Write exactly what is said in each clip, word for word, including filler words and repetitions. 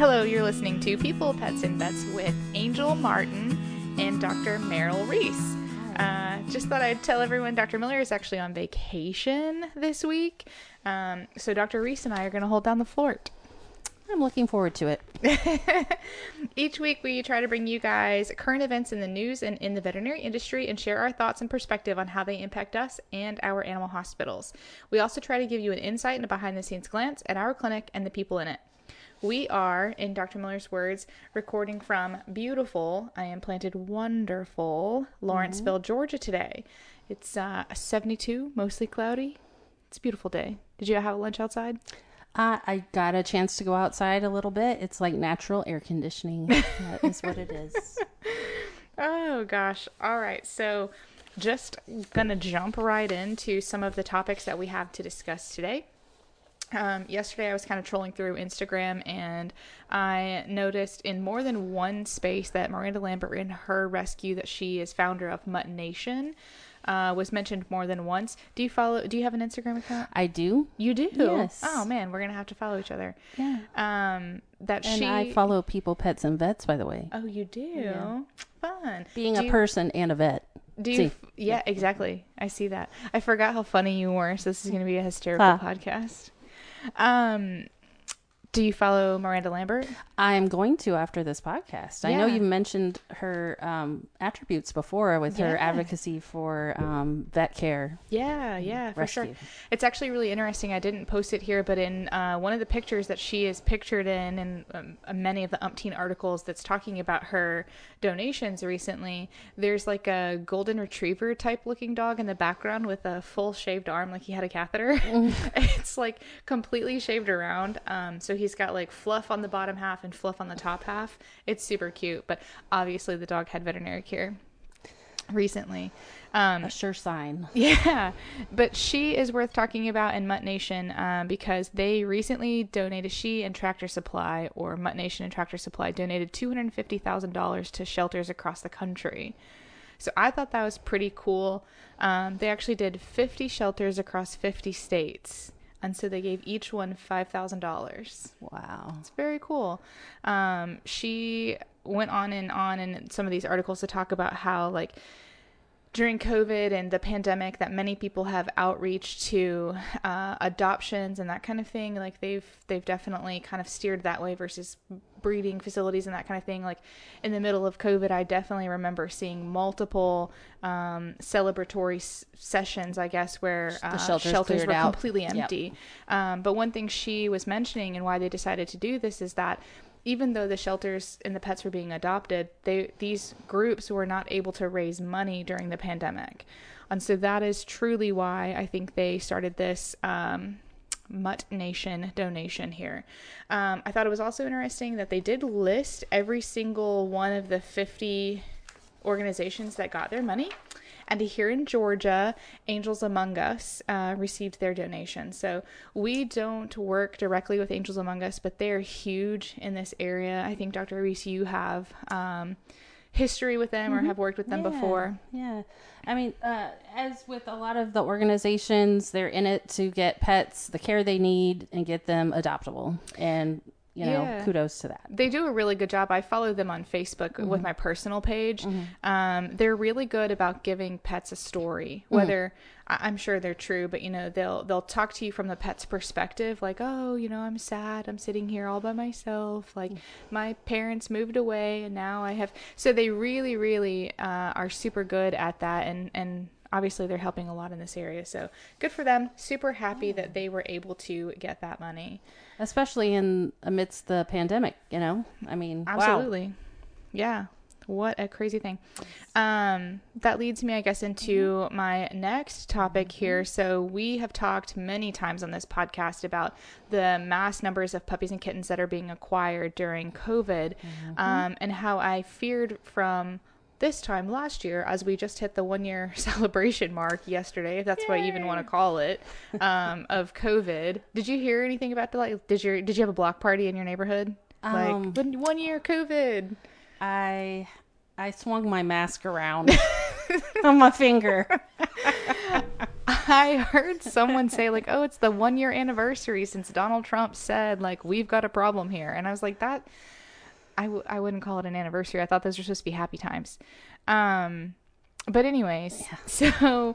Hello, you're listening to People, Pets, and Vets with Angel Martin and Doctor Merrill Reese. Uh, just thought I'd tell everyone Doctor Miller is actually on vacation this week. Um, so Doctor Reese and I are going to hold down the fort. I'm looking forward to it. Each week we try to bring you guys current events in the news and in the veterinary industry and share our thoughts and perspective on how they impact us and our animal hospitals. We also try to give you an insight and a behind-the-scenes glance at our clinic and the people in it. We are, in Doctor Miller's words, recording from beautiful, I am planted wonderful, Lawrenceville, mm-hmm. Georgia today. It's uh, seventy-two, mostly cloudy. It's a beautiful day. Did you have lunch outside? Uh, I got a chance to go outside a little bit. It's like natural air conditioning. That is what it is. Oh, gosh. All right. So just going to jump right into some of the topics that we have to discuss today. Um, yesterday I was kind of trolling through Instagram and I noticed in more than one space that Miranda Lambert in her rescue that she is founder of Mutt Nation uh, was mentioned more than once. Do you follow, do you have an Instagram account? I do. You do? Yes. Oh man, we're going to have to follow each other. Yeah. Um, that and she, I follow People, Pets, and Vets, by the way. Oh, you do? Yeah. Fun. Being do a you, person and a vet. Do you? F- yeah, exactly. I see that. I forgot how funny you were. So this is going to be a hysterical huh. podcast. Um, do you follow Miranda Lambert? I'm going to after this podcast. Yeah. I know you mentioned her um, attributes before with yeah. her advocacy for um, vet care. Yeah, yeah, for rescue. Sure. It's actually really interesting. I didn't post it here, but in uh, one of the pictures that she is pictured in, and um, many of the umpteen articles that's talking about her donations recently, there's like a golden retriever type looking dog in the background with a full shaved arm, like he had a catheter. Mm. It's like completely shaved around. Um, so he's got like fluff on the bottom half and fluff on the top half. It's super cute, but obviously the dog had veterinary care recently. Um, a sure sign. Yeah, but she is worth talking about in Mutt Nation um, because they recently donated, she and Tractor Supply, or Mutt Nation and Tractor Supply, donated two hundred fifty thousand dollars to shelters across the country. So I thought that was pretty cool. Um, they actually did fifty shelters across fifty states. And so they gave each one five thousand dollars. Wow. It's very cool. Um, she went on and on in some of these articles to talk about how, like, during COVID and the pandemic that many people have outreach to uh, adoptions and that kind of thing. Like, they've they've definitely kind of steered that way versus breeding facilities and that kind of thing. Like, in the middle of COVID, I definitely remember seeing multiple um, celebratory s- sessions, I guess, where uh, the shelters, shelters were out. completely empty. Yep. Um, but one thing she was mentioning and why they decided to do this is that even though the shelters and the pets were being adopted, they these groups were not able to raise money during the pandemic. And so that is truly why I think they started this um, Mutt Nation donation here. Um, I thought it was also interesting that they did list every single one of the fifty organizations that got their money. And here in Georgia, Angels Among Us uh, received their donation. So we don't work directly with Angels Among Us, but they're huge in this area. I think, Doctor Reese, you have um, history with them mm-hmm. or have worked with them yeah, before. Yeah. I mean, uh, as with a lot of the organizations, they're in it to get pets the care they need and get them adoptable. And You know, yeah. kudos to that. They do a really good job. I follow them on Facebook mm-hmm. with my personal page. Mm-hmm. Um, they're really good about giving pets a story, whether mm-hmm. I'm sure they're true, but you know, they'll, they'll talk to you from the pet's perspective. Like, oh, you know, I'm sad. I'm sitting here all by myself. Like mm-hmm. my parents moved away and now I have, so they really, really, uh, are super good at that. And, and, obviously, they're helping a lot in this area. So good for them. Super happy yeah. that they were able to get that money. Especially in amidst the pandemic, you know? I mean, absolutely. Wow. Yeah. What a crazy thing. Um, that leads me, I guess, into mm-hmm. my next topic mm-hmm. here. So we have talked many times on this podcast about the mass numbers of puppies and kittens that are being acquired during COVID mm-hmm. um, and how I feared from this time last year, as we just hit the one year celebration mark yesterday, if that's Yay. What you even want to call it, um, of COVID. Did you hear anything about the, like, did your, did you have a block party in your neighborhood? Um, like one, one year COVID. I, I swung my mask around on my finger. I heard someone say like, oh, it's the one year anniversary since Donald Trump said like, we've got a problem here. And I was like, that, I, w- I wouldn't call it an anniversary. I thought those were supposed to be happy times. Um, but anyways, yeah. So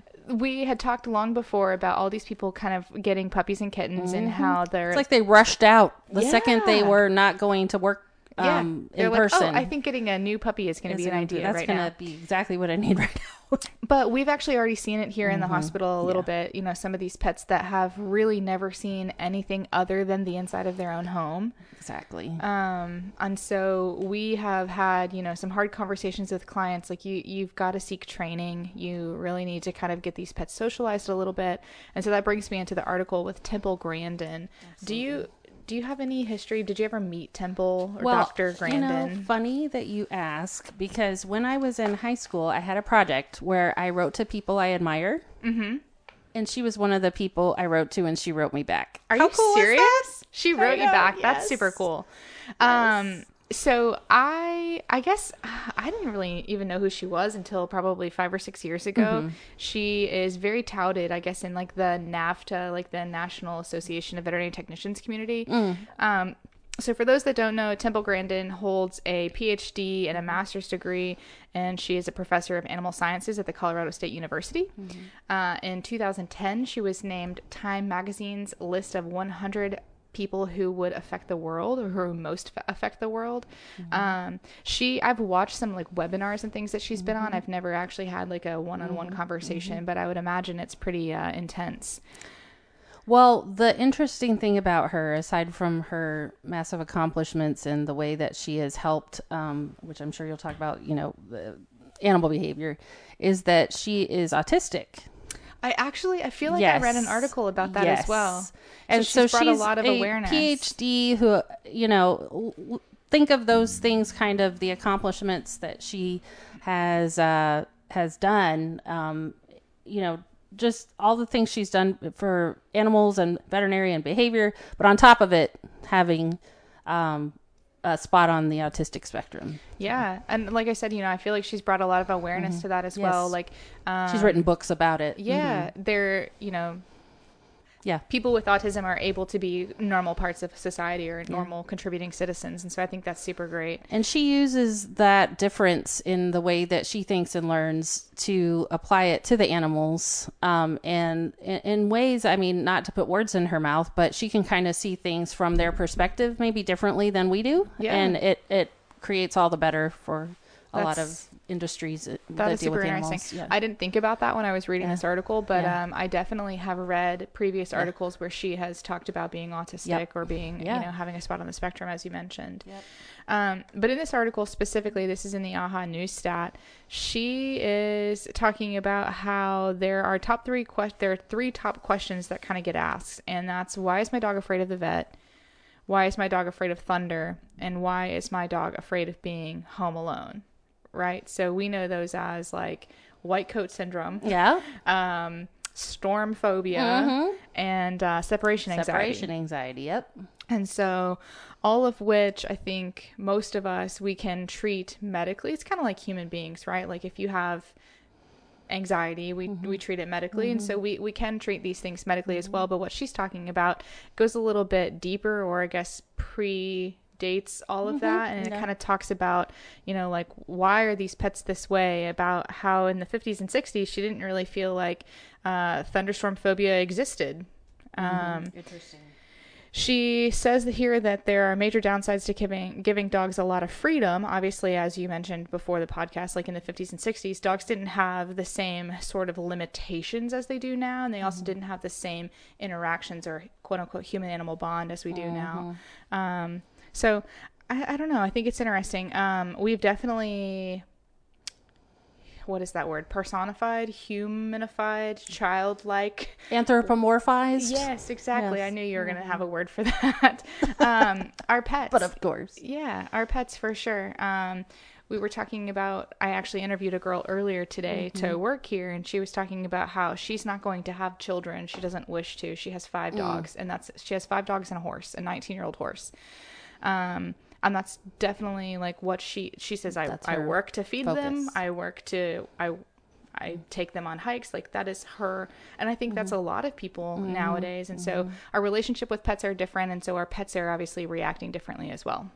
we had talked long before about all these people kind of getting puppies and kittens mm-hmm. and how they're... It's like they rushed out the yeah. second they were not going to work um, yeah. in like, person. Oh, I think getting a new puppy is going to be an idea that's right gonna now. That's going to be exactly what I need right now. But we've actually already seen it here mm-hmm. in the hospital a little yeah. bit. You know, some of these pets that have really never seen anything other than the inside of their own home. Exactly. Um, and so we have had, you know, some hard conversations with clients. Like you, you've got to seek training. You really need to kind of get these pets socialized a little bit. And so that brings me into the article with Temple Grandin. Absolutely. Do you... Do you have any history? Did you ever meet Temple or well, Doctor Grandin? You know, funny that you ask, because when I was in high school, I had a project where I wrote to people I admire. Mm-hmm. And she was one of the people I wrote to, and she wrote me back. Are How you cool serious? She wrote know, you back. Yes. That's super cool. Yes. Um, so I, I guess I didn't really even know who she was until probably five or six years ago. Mm-hmm. She is very touted, I guess, in like the NAVTA, like the National Association of Veterinary Technicians community. Mm. Um, so for those that don't know, Temple Grandin holds a P H D and a master's degree, and she is a professor of animal sciences at the Colorado State University. Mm-hmm. Uh, in two thousand ten, she was named Time Magazine's list of one hundred people who would affect the world or who most affect the world. Mm-hmm. Um, she, I've watched some like webinars and things that she's mm-hmm. been on. I've never actually had like a one-on-one mm-hmm. conversation, mm-hmm. but I would imagine it's pretty uh, intense. Well, the interesting thing about her, aside from her massive accomplishments and the way that she has helped, um, which I'm sure you'll talk about, you know, the animal behavior, is that she is autistic. I actually, I feel like yes. I read an article about that yes. as well. So and she's so brought she's a lot of a awareness. P H D who, you know, think of those things, kind of the accomplishments that she has uh, has done. Um, you know, just all the things she's done for animals and veterinarian behavior, but on top of it, having um, a spot on the autistic spectrum. Yeah. And like I said, you know, I feel like she's brought a lot of awareness mm-hmm. to that as yes. well. Like, um, she's written books about it. Yeah. Mm-hmm. They're, you know, yeah, people with autism are able to be normal parts of society or normal yeah. contributing citizens. And so I think that's super great. And she uses that difference in the way that she thinks and learns to apply it to the animals. Um, and in, in ways, I mean, not to put words in her mouth, but she can kind of see things from their perspective, maybe differently than we do. Yeah. And it, it creates all the better for a that's, lot of industries that, that is deal super with interesting. Yeah. I didn't think about that when I was reading yeah. this article, but yeah. um, I definitely have read previous yeah. articles where she has talked about being autistic yep. or being, yeah. you know, having a spot on the spectrum, as you mentioned. Yep. Um, but in this article specifically, this is in the A H A News Stat, she is talking about how there are top three que- there are three top questions that kind of get asked, and that's, why is my dog afraid of the vet? Why is my dog afraid of thunder? And why is my dog afraid of being home alone? Right? So we know those as like white coat syndrome, yeah, um, storm phobia, mm-hmm. and uh, separation anxiety. Separation anxiety, yep. And so all of which I think most of us, we can treat medically. It's kind of like human beings, right? Like if you have anxiety, we mm-hmm. we treat it medically, mm-hmm. and so we we can treat these things medically mm-hmm. as well. But what she's talking about goes a little bit deeper, or I guess pre dates all of mm-hmm. that, and yeah. it kind of talks about, you know, like, why are these pets this way, about how in the fifties and sixties she didn't really feel like uh thunderstorm phobia existed. Mm-hmm. um Interesting. She says that here that there are major downsides to giving giving dogs a lot of freedom. Obviously, as you mentioned before the podcast, like in the fifties and sixties, dogs didn't have the same sort of limitations as they do now, and they also mm-hmm. didn't have the same interactions or quote unquote human animal bond as we do mm-hmm. now. Um, so I, I don't know. I think it's interesting. Um, we've definitely, what is that word? Personified, humanified, childlike. Anthropomorphized? Yes, exactly. Yes. I knew you were going to have a word for that. um, our pets. But of course. Yeah, our pets for sure. Um, we were talking about, I actually interviewed a girl earlier today mm-hmm. to work here, and she was talking about how she's not going to have children. She doesn't wish to. She has five mm. dogs, and that's, she has five dogs and a horse, a nineteen-year-old horse. Um, and that's definitely like what she, she says, I, I work to feed focus. them. I work to, I, I take them on hikes. Like that is her. And I think mm-hmm. that's a lot of people mm-hmm. nowadays. And mm-hmm. so our relationship with pets are different. And so our pets are obviously reacting differently as well.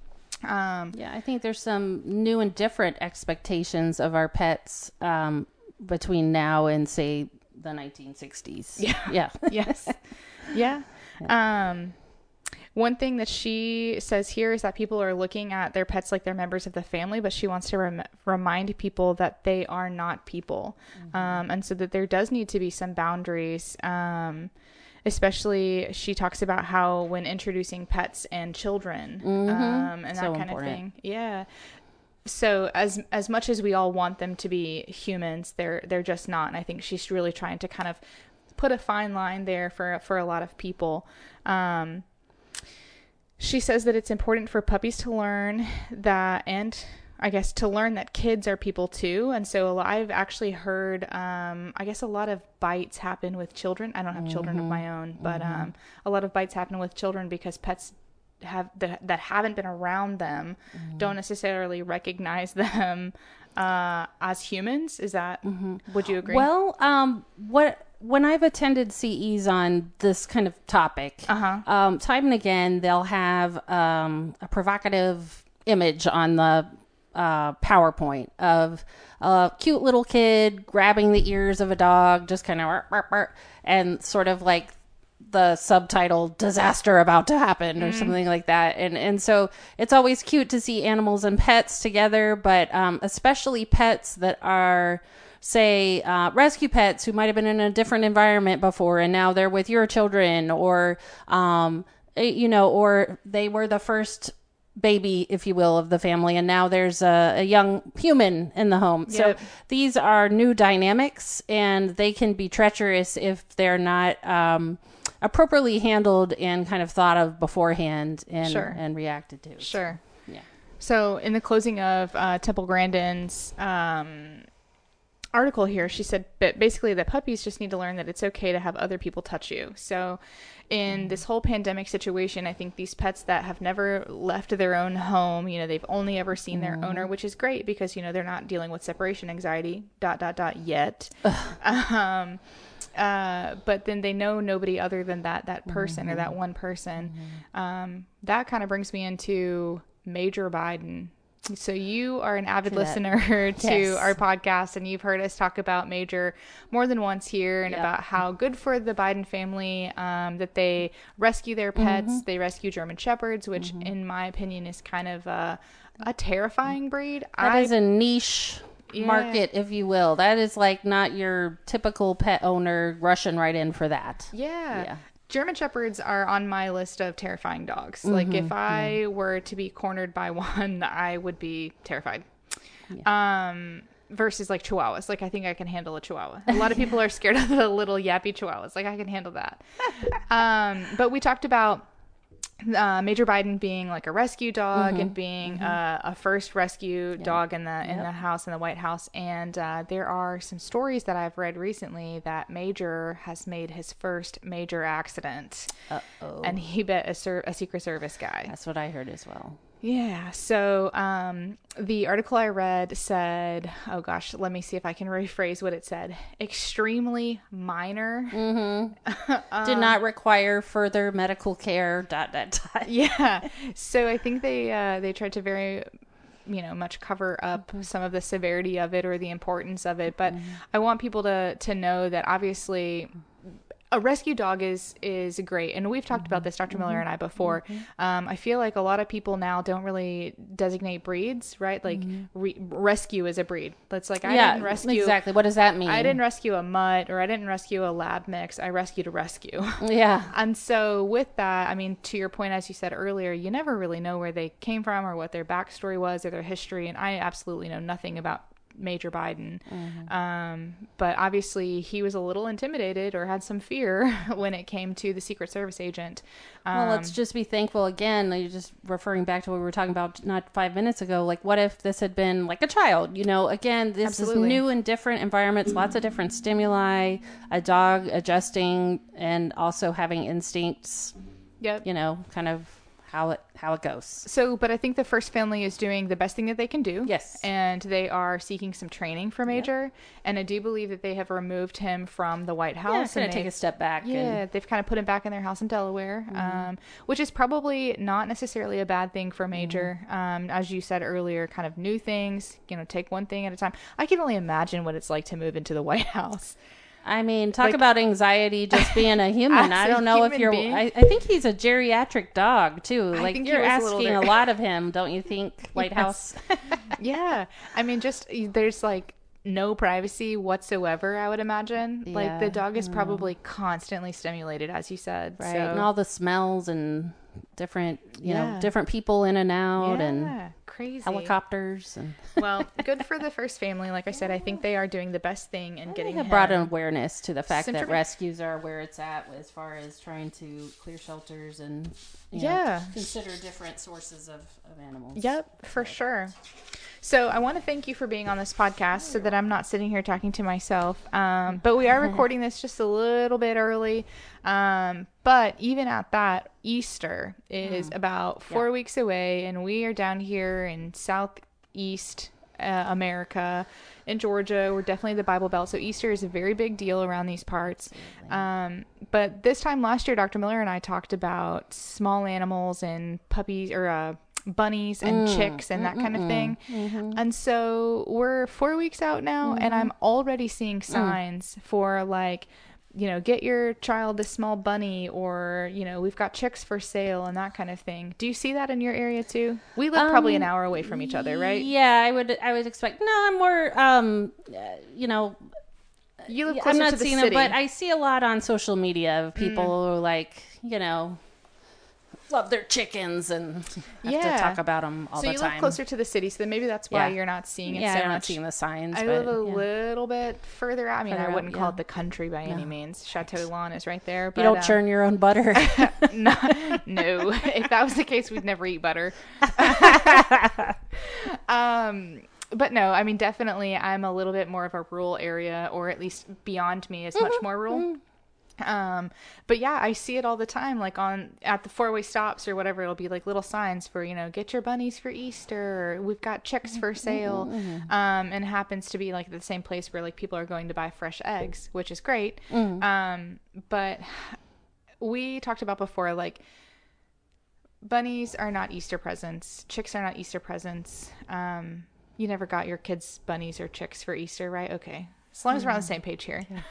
Um, yeah, I think there's some new and different expectations of our pets um, between now and, say, the nineteen sixties. Yeah. Yeah. Yes. Yeah. yeah. Um, one thing that she says here is that people are looking at their pets like they're members of the family, but she wants to rem- remind people that they are not people. Mm-hmm. Um, and so that there does need to be some boundaries. Um, Especially, she talks about how when introducing pets and children mm-hmm. um, and so that kind important. Of thing. Yeah. So as as much as we all want them to be humans, they're they're just not. And I think she's really trying to kind of put a fine line there for for a lot of people. Um, she says that it's important for puppies to learn that, and I guess to learn that kids are people too. And so I've actually heard, um, I guess a lot of bites happen with children. I don't have mm-hmm. children of my own, but mm-hmm. um, a lot of bites happen with children because pets have that, that haven't been around them mm-hmm. don't necessarily recognize them uh, as humans. Is that, mm-hmm. would you agree? Well, um, what, when I've attended C Es on this kind of topic, uh-huh. um, time and again, they'll have um, a provocative image on the uh, PowerPoint of a cute little kid grabbing the ears of a dog, just kind of, and sort of like the subtitle "disaster about to happen" or mm. something like that. And and so it's always cute to see animals and pets together, but um, especially pets that are, say, uh, rescue pets who might have been in a different environment before and now they're with your children, or, um, you know, or they were the first baby, if you will, of the family, and now there's a, a young human in the home. Yep. So these are new dynamics, and they can be treacherous if they're not um, appropriately handled and kind of thought of beforehand and sure. and reacted to. Sure. So, yeah. So in the closing of uh, Temple Grandin's um, article here, she said but basically that puppies just need to learn that it's okay to have other people touch you. So in this whole pandemic situation, I think these pets that have never left their own home, you know, they've only ever seen their mm. owner, which is great because, you know, they're not dealing with separation anxiety, dot, dot, dot, yet. um, uh, but then they know nobody other than that, that person mm-hmm. or that one person. Mm-hmm. Um, that kind of brings me into Major Biden. So you are an avid listener to yes. our podcast, and you've heard us talk about Major more than once here, and yep. about how good for the Biden family um, that they rescue their pets. Mm-hmm. They rescue German Shepherds, which mm-hmm. in my opinion is kind of a, a terrifying breed. That I, is a niche yeah. market, if you will. That is like not your typical pet owner rushing right in for that. Yeah. Yeah. German Shepherds are on my list of terrifying dogs. Mm-hmm, like if I yeah. were to be cornered by one, I would be terrified. Yeah. Um, versus like Chihuahuas. Like I think I can handle a Chihuahua. A lot of people are scared of the little yappy Chihuahuas. Like I can handle that. um, but we talked about uh, Major Biden being like a rescue dog mm-hmm, and being mm-hmm. uh, a first rescue yep. dog in the in yep. the house, in the White House. And uh, there are some stories that I've read recently that Major has made his first major accident. Uh-oh. And he bit a, ser- a Secret Service guy. That's what I heard as well. Yeah. So um, the article I read said, oh gosh, let me see if I can rephrase what it said. Extremely minor. Mm-hmm. um, Did not require further medical care. Dot dot dot. Yeah. So I think they uh, they tried to very, you know, much cover up mm-hmm. some of the severity of it or the importance of it. But mm-hmm. I want people to to know that obviously a rescue dog is is great, and we've talked mm-hmm. about this, Doctor Miller mm-hmm. and I, before. Mm-hmm. Um, I feel like a lot of people now don't really designate breeds, right? Like mm-hmm. re- rescue is a breed. That's like I yeah, didn't rescue exactly. What does that mean? I didn't rescue a mutt, or I didn't rescue a lab mix. I rescued a rescue. Yeah. And so with that, I mean, to your point, as you said earlier, you never really know where they came from or what their backstory was or their history, and I absolutely know nothing about Major Biden. Mm-hmm. Um, but obviously he was a little intimidated or had some fear when it came to the Secret Service agent. Um, well, let's just be thankful again. You're just referring back to what we were talking about not five minutes ago. Like, what if this had been like a child? You know, again, this absolutely. is new and different environments, lots of different stimuli, a dog adjusting and also having instincts. Yep. You know, kind of how it how it goes. So, but I think the first family is doing the best thing that they can do. Yes. And they are seeking some training for Major. Yep. And I do believe that they have removed him from the White House. Yeah, it's going to take a step back. Yeah, and... they've kind of put him back in their house in Delaware, mm-hmm. um, which is probably not necessarily a bad thing for Major. Mm-hmm. Um, as you said earlier, kind of new things, you know, take one thing at a time. I can only imagine what it's like to move into the White House. I mean, talk like, about anxiety just being a human. I don't know if you're... I, I think he's a geriatric dog, too. I like, think you're asking a, a lot of him, don't you think, White House? Yeah. I mean, just, there's, like, no privacy whatsoever, I would imagine. Yeah, like, the dog is probably constantly stimulated, as you said. Right. So. And all the smells and different, you yeah. know, different people in and out. Yeah, and crazy. Helicopters. And well, good for the first family. Like I said, I think they are doing the best thing and getting have brought an awareness to the fact that rescues are where it's at as far as trying to clear shelters and you yeah know, consider different sources of, of animals. Yep, for sure. So I want to thank you for being on this podcast so that I'm not sitting here talking to myself. Um, but we are recording this just a little bit early. Um, but even at that, Easter is mm. about four yeah. weeks away, and we are down here in Southeast uh, America in Georgia. We're definitely the Bible Belt. So Easter is a very big deal around these parts. Um, but this time last year, Doctor Miller and I talked about small animals and puppies or uh bunnies and mm, chicks and that mm, kind of thing. Mm-hmm. And so we're four weeks out now mm-hmm. and I'm already seeing signs mm. for like, you know, get your child a small bunny or, you know, we've got chicks for sale and that kind of thing. Do you see that in your area too? We live um, probably an hour away from each other, right? Yeah, I would, I would expect, no, I'm more, um, uh, you know, you live closer I'm not to the seeing city. It, but I see a lot on social media of people mm. who like, you know, love their chickens and have yeah. to talk about them all so the you time. live closer to the city, so then maybe that's why yeah. you're not seeing it yeah, so I'm much. not seeing the signs. I but, live a yeah. little bit further out. I mean, further I wouldn't out, call yeah. it the country by no. any means. Chateau Lawn is right there. But, you don't um, churn your own butter? no, no. If that was the case, we'd never eat butter. um, but no, I mean, definitely I'm a little bit more of a rural area, or at least beyond me is mm-hmm. much more rural. Mm-hmm. Um, but yeah, I see it all the time, like on, at the four-way stops or whatever, it'll be like little signs for, you know, get your bunnies for Easter, or we've got chicks for sale. Mm-hmm. Um, and it happens to be like the same place where like people are going to buy fresh eggs, which is great. Mm-hmm. Um, but we talked about before, like bunnies are not Easter presents. Chicks are not Easter presents. Um, you never got your kids bunnies or chicks for Easter, right? Okay. As long as we're on the same page here. Yeah.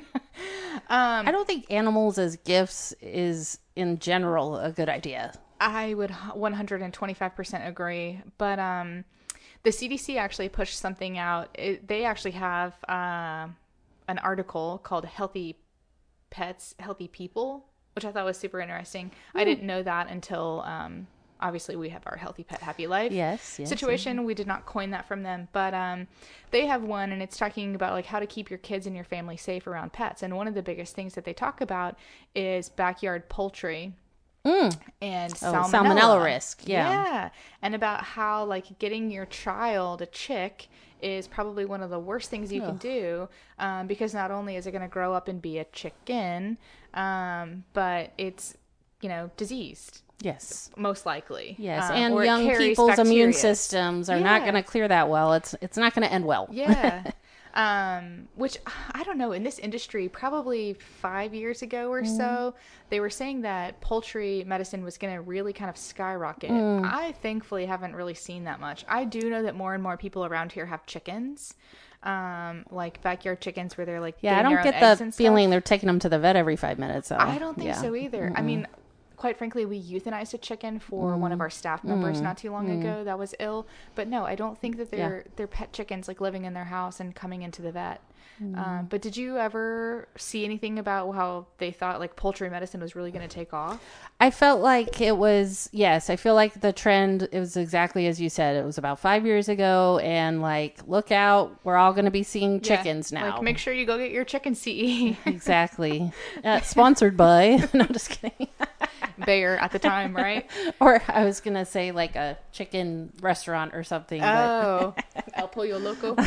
um, I don't think animals as gifts is in general a good idea. I would one hundred twenty-five percent agree. But um, the C D C actually pushed something out. It, they actually have uh, an article called Healthy Pets, Healthy People, which I thought was super interesting. Mm. I didn't know that until... Um, obviously we have our Healthy Pet Happy Life yes, yes, situation. Yes. We did not coin that from them, but um, they have one, and it's talking about like how to keep your kids and your family safe around pets. And one of the biggest things that they talk about is backyard poultry mm. and oh, salmonella. salmonella risk. Yeah. Yeah. And about how like getting your child a chick is probably one of the worst things you Ugh. can do, um, because not only is it going to grow up and be a chicken, um, but it's, you know, diseased. Yes. Most likely. Yes. Um, and young people's bacteria. Immune systems are yeah. not going to clear that well. It's it's not going to end well. Yeah. um, which, I don't know, in this industry, probably five years ago or mm. so, they were saying that poultry medicine was going to really kind of skyrocket. Mm. I thankfully haven't really seen that much. I do know that more and more people around here have chickens. Um, like backyard chickens where they're like, yeah, I don't get the feeling they're taking them to the vet every five minutes. So. I don't think yeah. so either. Mm-mm. I mean, quite frankly, we euthanized a chicken for mm. one of our staff members mm. not too long mm. ago that was ill. But no, I don't think that they're yeah. they're pet chickens like living in their house and coming into the vet. Mm. Um, but did you ever see anything about how they thought like poultry medicine was really going to take off? I felt like it was, yes, I feel like the trend, it was exactly as you said. It was about five years ago, and like, look out, we're all going to be seeing chickens yeah, now. Like, make sure you go get your chicken C E. Exactly. Uh, sponsored by, no, just kidding. Bayer at the time, right? Or I was going to say like a chicken restaurant or something. Oh, but... El Pollo Loco.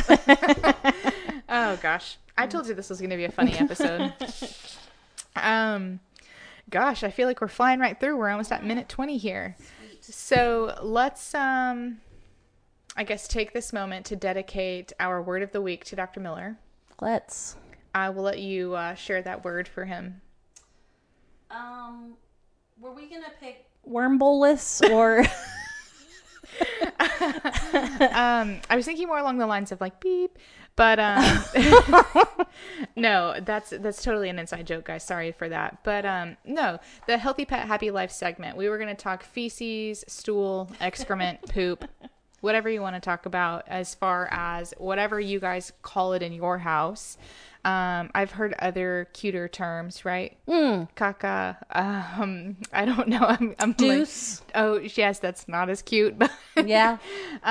Oh gosh, I told you this was going to be a funny episode. um, Gosh, I feel like we're flying right through. We're almost at minute twenty here. So let's, um, I guess, take this moment to dedicate our word of the week to Doctor Miller. Let's. I will let you uh, share that word for him. Um, were we gonna pick wormbolus or? um, I was thinking more along the lines of like beep, but um, no, that's that's totally an inside joke, guys. Sorry for that, but um, no, the Healthy Pet Happy Life segment. We were gonna talk feces, stool, excrement, poop, whatever you want to talk about, as far as whatever you guys call it in your house. Um, I've heard other cuter terms, right? Mm. Caca. Um, I don't know. I'm, I'm Deuce. Like, oh, yes, that's not as cute. But Yeah.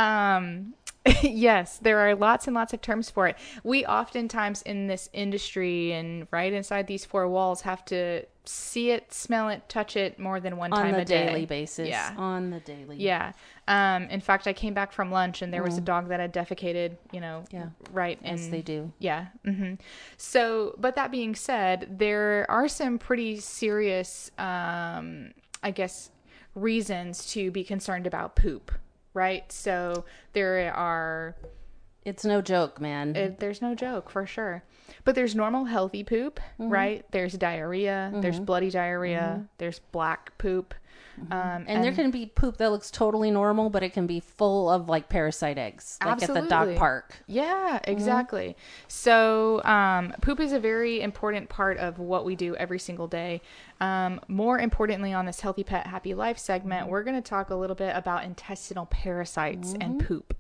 um, yes, there are lots and lots of terms for it. We oftentimes in this industry and right inside these four walls have to see it, smell it, touch it more than one on time the a day. daily basis. Yeah. On the daily. Yeah. Um, in fact, I came back from lunch and there was a dog that had defecated, you know, Yeah. right. As in- they do. Yeah. hmm So, but that being said, there are some pretty serious, um, I guess, reasons to be concerned about poop, right? So there are, It's no joke, man. it, there's no joke for sure. But there's normal healthy poop, Mm-hmm. right? There's diarrhea, there's bloody diarrhea, Mm-hmm. there's black poop. Um, and, there can be poop that looks totally normal, but it can be full of like parasite eggs, like at the dog Absolutely. park. Yeah, exactly. So um, poop is a very important part of what we do every single day. Um, more importantly, on this Healthy Pet Happy Life segment, we're going to talk a little bit about intestinal parasites and poop.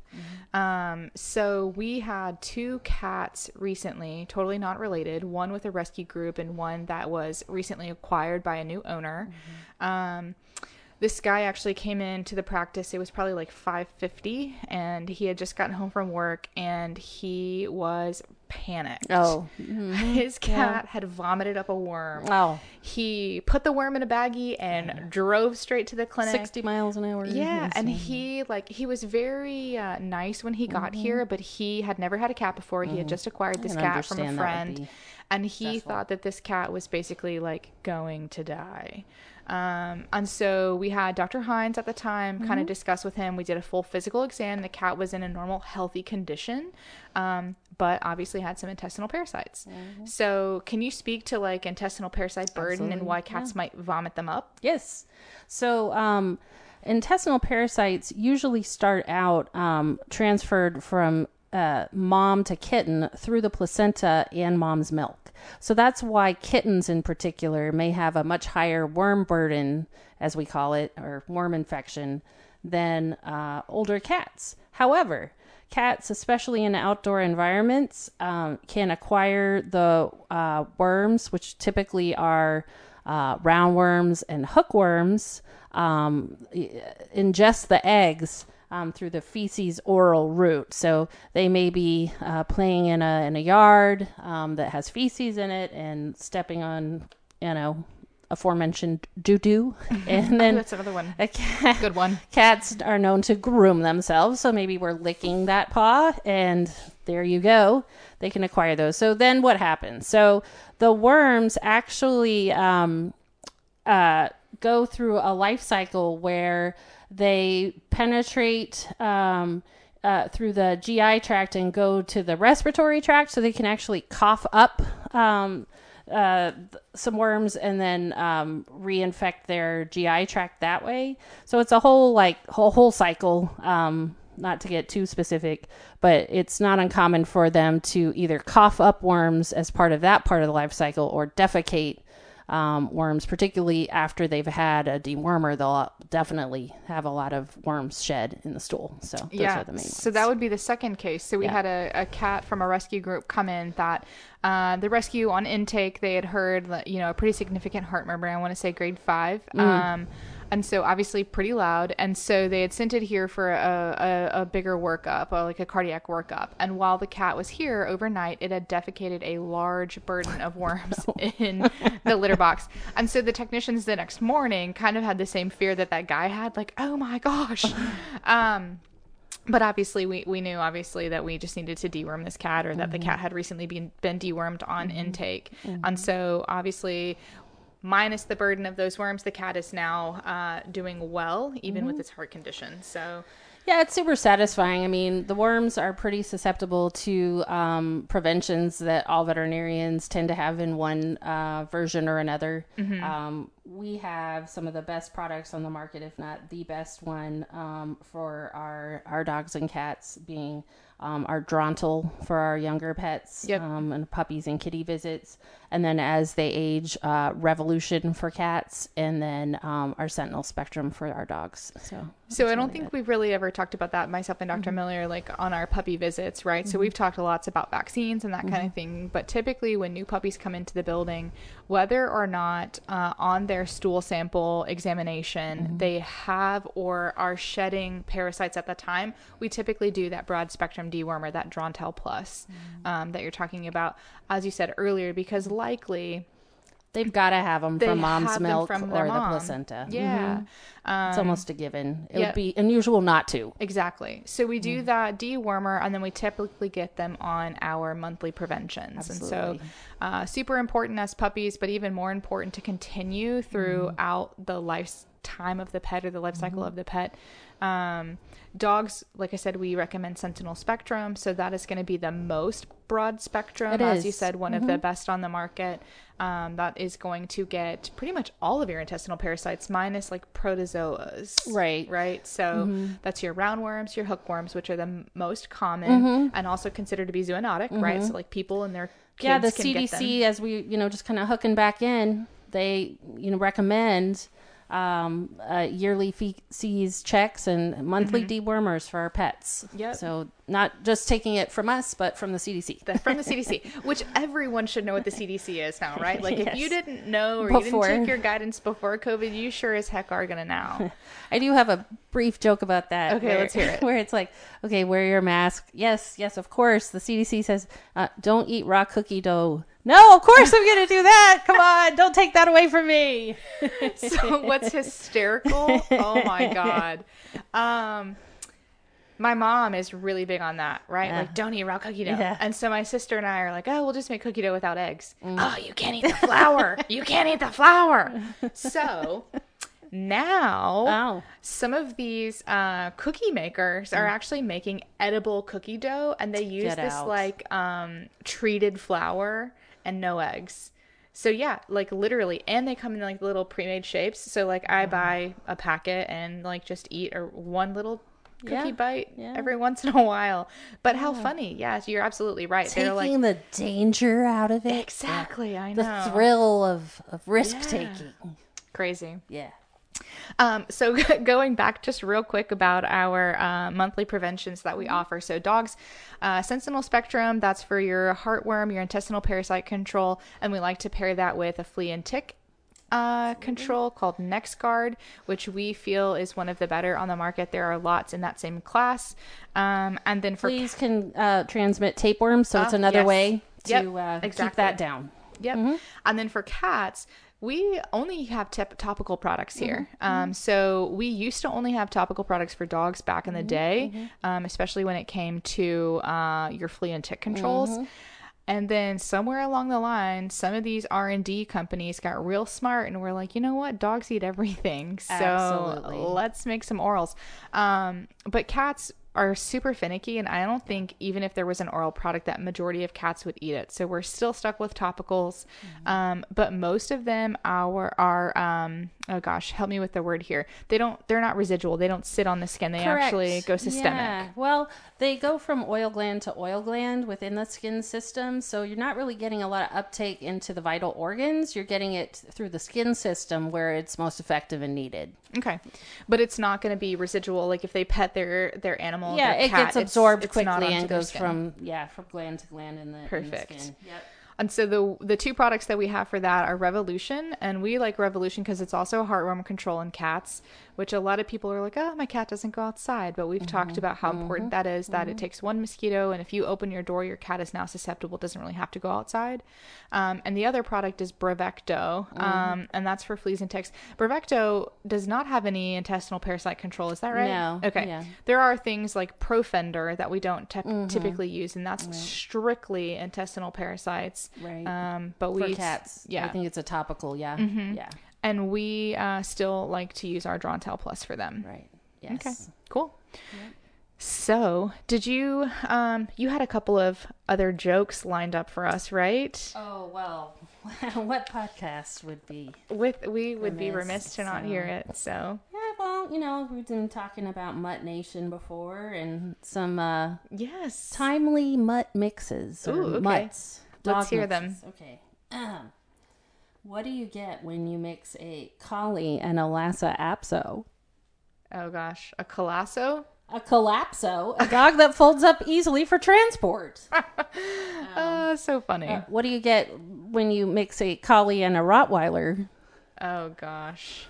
Um, so we had two cats recently, totally not related, one with a rescue group and one that was recently acquired by a new owner. Um, This guy actually came into the practice. It was probably like five fifty, and he had just gotten home from work, and he was panicked. Oh. His cat had vomited up a worm. Oh. He put the worm in a baggie and drove straight to the clinic. sixty miles an hour. Yeah, Yes. and he like he was very uh, nice when he got here, but he had never had a cat before. He had just acquired this can cat from a understand that would friend, be and he stressful. thought that this cat was basically like going to die. Um, and so we had Doctor Hines at the time kind of discuss with him. We did a full physical exam. The cat was in a normal, healthy condition, um, but obviously had some intestinal parasites. So can you speak to like intestinal parasite burden and Absolutely, why cats might vomit them up? Yes. So, um, intestinal parasites usually start out um, transferred from uh, mom to kitten through the placenta and mom's milk. So that's why kittens in particular may have a much higher worm burden, as we call it, or worm infection, than uh, older cats. However, cats, especially in outdoor environments, um, can acquire the uh, worms, which typically are uh, roundworms and hookworms, um, ingest the eggs um, through the feces oral route. So they may be uh, playing in a in a yard um, that has feces in it and stepping on, you know, aforementioned doo-doo. And then That's another one. a cat, Good one. Cats are known to groom themselves, so maybe we're licking that paw, and there you go. They can acquire those. So then what happens? So the worms actually um, uh, go through a life cycle where they penetrate um, uh, through the G I tract and go to the respiratory tract, so they can actually cough up um, uh, some worms and then um, reinfect their G I tract that way. So it's a whole like whole whole cycle. Um, not to get too specific, but it's not uncommon for them to either cough up worms as part of that part of the life cycle or defecate um, worms, particularly after they've had a dewormer. They'll definitely have a lot of worms shed in the stool. So those yeah, are the main so ones. that would be the second case. So we Yeah. had a, a cat from a rescue group come in that uh, the rescue on intake, they had heard, you know, a pretty significant heart murmur. I want to say grade five. Mm. Um, and so obviously pretty loud. And so they had sent it here for a, a, a bigger workup, or like a cardiac workup. And while the cat was here overnight, it had defecated a large burden of worms in the litter box. And so the technicians the next morning kind of had the same fear that that guy had, like, oh my gosh. um, But obviously, we, we knew, obviously, that we just needed to deworm this cat, or that Mm-hmm. the cat had recently been, been dewormed on Mm-hmm. intake. Mm-hmm. And so, obviously, minus the burden of those worms, the cat is now uh, doing well, even Mm-hmm. with its heart condition. So Yeah, it's super satisfying. I mean, the worms are pretty susceptible to um, preventions that all veterinarians tend to have in one uh, version or another. Mm-hmm. Um, we have some of the best products on the market, if not the best one, um, for our, our dogs and cats, being um, our Drontal for our younger pets, Yep. um, and puppies and kitty visits. And then as they age, uh, Revolution for cats, and then um, our Sentinel Spectrum for our dogs. So, So it's I don't really think good. we've really ever talked about that, myself and doctor Mm-hmm. Miller, like on our puppy visits, right? So we've talked a lot about vaccines and that Mm-hmm. kind of thing. But typically when new puppies come into the building, whether or not uh, on their stool sample examination, Mm-hmm. they have or are shedding parasites at the time, we typically do that broad spectrum dewormer, that Drontal Plus Mm-hmm. um, that you're talking about, as you said earlier, because likely They've got to have them they from mom's have them milk from their or the mom. placenta. Yeah. Mhm. It's almost a given. It yeah. would be unusual not to. Exactly. So we Mm. do that dewormer, and then we typically get them on our monthly preventions. Absolutely. And so, uh, super important as puppies, but even more important to continue throughout Mm-hmm. the lifetime of the pet or the life cycle of the pet. Um, dogs, like I said, we recommend Sentinel Spectrum. So that is going to be the most broad spectrum, It as you is. said, one of the best on the market. Um, that is going to get pretty much all of your intestinal parasites minus like protozoas. Right. Right. So that's your roundworms, your hookworms, which are the m- most common and also considered to be zoonotic, right? So like people and their kids Yeah, the can C D get them. C, as we, you know, just kind of hooking back in, they, you know, recommend um, uh, yearly feces checks and monthly dewormers for our pets. Yep. So not just taking it from us, but from the C D C. The- from the C D C, which everyone should know what the C D C is now, right? Like if Yes. you didn't know or Before. you didn't take your guidance before COVID, you sure as heck are going to now. I do have a brief joke about that. Okay, where, let's hear it. Where it's like, okay, wear your mask. Yes, yes, of course. The C D C says, uh, don't eat raw cookie dough. No, of course I'm going to do that. Come on, don't take that away from me. So what's hysterical? Oh my God. Um, my mom is really big on that, right? Yeah. Like, don't eat raw cookie dough. Yeah. And so my sister and I are like, oh, we'll just make cookie dough without eggs. Oh, you can't eat the flour. You can't eat the flour. So now Oh. some of these uh, cookie makers are actually making edible cookie dough, and they use Get this out. like um, treated flour and no eggs. So yeah, like literally, and they come in like little pre-made shapes. So like I buy a packet and like just eat a one little cookie Yeah, bite yeah. every once in a while. But how funny. Yeah, you're absolutely right. They're like, Taking the danger out of it. exactly, I The know. thrill of, of risk taking. Crazy. Yeah. Um, so going back just real quick about our uh, monthly preventions that we offer. So dogs, uh, Sentinel Spectrum, that's for your heartworm, your intestinal parasite control. And we like to pair that with a flea and tick uh, control called NexGard, which we feel is one of the better on the market. There are lots in that same class. Um, and then for Fleas can uh, transmit tapeworms, so it's Oh, another yes. way to Yep, uh, keep exactly. that down. Yep. And then for cats, we only have tep- topical products here. Um, so we used to only have topical products for dogs back in the day, um, especially when it came to uh, your flea and tick controls. And then somewhere along the line, some of these R and D companies got real smart and were like, you know what? Dogs eat everything. So Absolutely. let's make some orals. Um, but cats are super finicky, and I don't think even if there was an oral product that majority of cats would eat it. So we're still stuck with topicals. Um, but most of them are, are um, oh gosh, help me with the word here. They don't, they're not residual. They don't sit on the skin. They Correct. actually go systemic. Yeah. Well, they go from oil gland to oil gland within the skin system. So you're not really getting a lot of uptake into the vital organs. You're getting it through the skin system where it's most effective and needed. Okay. But it's not going to be residual. Like if they pet their, their animal, Yeah, their it cat, gets it's- absorbed it's not quickly onto and their goes skin. from, yeah, from gland to gland in the, Perfect. in the skin. Yep. And so the the two products that we have for that are Revolution, and we like Revolution because it's also a heartworm control in cats, which a lot of people are like, oh, my cat doesn't go outside. But we've talked about how important that is, that it takes one mosquito, and if you open your door, your cat is now susceptible, doesn't really have to go outside. Um, and the other product is Bravecto, um, and that's for fleas and ticks. Bravecto does not have any intestinal parasite control. Is that right? No, Okay. yeah. There are things like Profender that we don't te- typically use, and that's strictly intestinal parasites. dogs. Right. Um, but For we cats. yeah. I think it's a topical. Yeah. Mm-hmm. Yeah. And we uh, still like to use our Drawn Tail Plus for them. Right. Yes. Okay. Cool. Yep. So, did you, um, you had a couple of other jokes lined up for us, right? Oh, well, what podcast would be? With, we would Remiss, be remiss to not so- hear it, so. Yeah, well, you know, we've been talking about Mutt Nation before and some uh, Yes. timely mutt mixes or Ooh, okay. mutts. Let's dog hear mixes. Okay. Um, what do you get when you mix a collie and a Lhasa Apso? Oh gosh. A Colasso? A Collapso, a dog that folds up easily for transport. Oh, so funny. Uh, what do you get when you mix a collie and a Rottweiler? Oh gosh.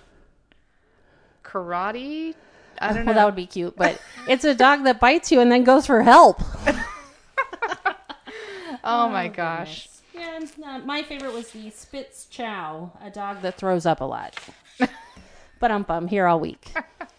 Karate? I don't know. Well, that would be cute, but it's a dog that bites you and then goes for help. Oh my gosh. Yeah, and, uh, my favorite was the Spitz Chow, a dog that throws up a lot. But I'm bum here all week.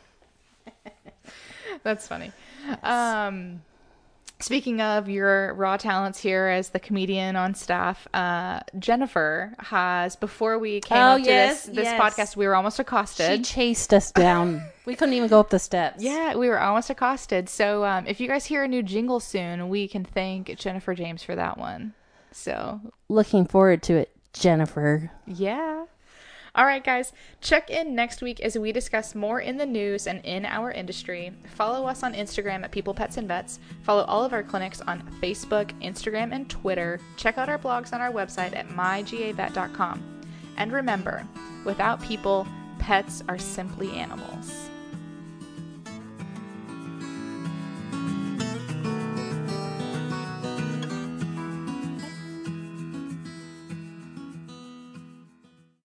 That's funny. Um, speaking of your raw talents here as the comedian on staff, uh, Jennifer has, before we came Oh, up to yes, this, this yes. podcast, we were almost She accosted. chased us down. We couldn't even go up the steps. Yeah, we were almost accosted. So um, if you guys hear a new jingle soon, we can thank Jennifer James for that one. So, Looking forward to it, Jennifer. yeah. All right, guys, check in next week as we discuss more in the news and in our industry. Follow us on Instagram at People, Pets, and Vets. Follow all of our clinics on Facebook, Instagram, and Twitter. Check out our blogs on our website at my g a vet dot com. And remember, without people, pets are simply animals.